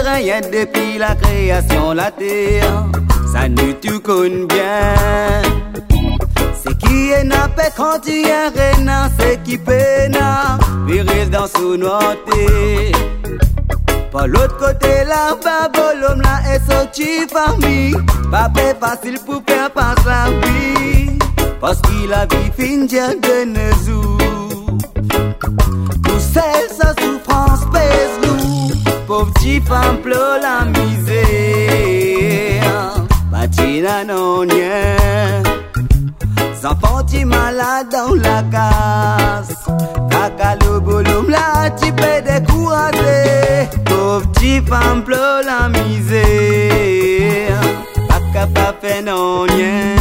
rien depuis la création de la terre. Ça nous tu connais bien. C'est qui est nappé quand tu es renan, c'est qui peine, viril dans sous noté. Par l'autre côté, la babolom là est sorti famille. Pas facile pour faire passer la vie. Parce qu'il a vie fin de nous. Pour celles sans souffrance pèse nous. Pauvre petit femme pleure la misère. Batina non rien. Enfants ti malades dans la casse. Caca le bolom là tu peux décourager. Pauvre petit femme pleure la misère. Caca pas fait non rien.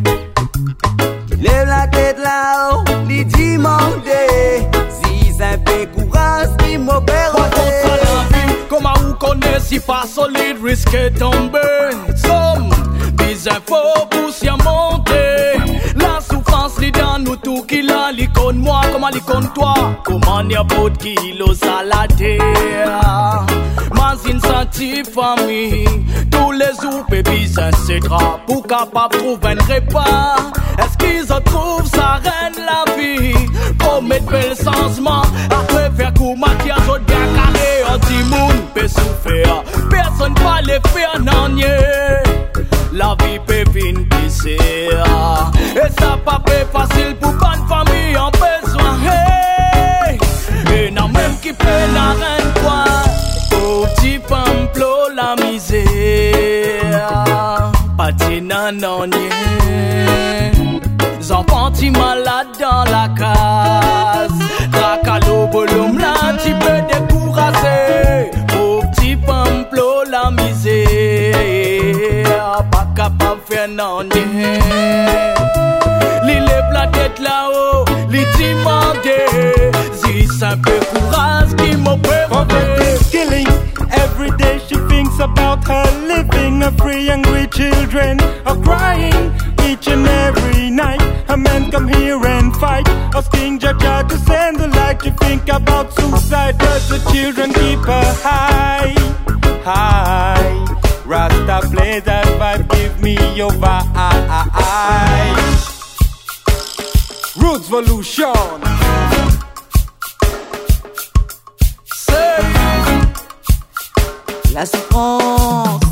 Lève la tête là-haut, li dimandé. Si c'est un peu courage qui m'opère. Comment vous connaissez si pas solide, risque tomber. Somme, des infos pour s'y monter. La souffrance li dans nous tout qui l'a, l'icône moi, comment l'icône toi. Comment n'y a pas de kilos à la terre. Mazine senti famille. Tous les jours, baby, ça s'aidera pour capable trouver un repas. Est-ce qu'ils retrouvent sa reine la vie? Pour mettre bel changement. Après faire coup maquillage au bien carré. On dit moun peut souffrir. Personne va les faire non nier. La vie peut venir pisser. Et ça pas fait facile pour bonne famille en besoin. Hey! Et non même qui peut la reine quoi. Au petit femme plot la misère. Patina non nier. Enfants ti malades dans la case. Rakalo bolom là tu peux décourager. Au petit femme plot la misère. Pas capable faire non nier. Li lève la tête là-haut, li demande. Si c'est un peu courage qui m'opère. Killing. Every day she thinks about her living. Her free hungry children are crying each and every night. A man come here and fight, asking Jaja to send the light. To think about suicide, but the children keep her high, high. Rasta play that vibe, give me your vibe. Roots Volution. La souffrance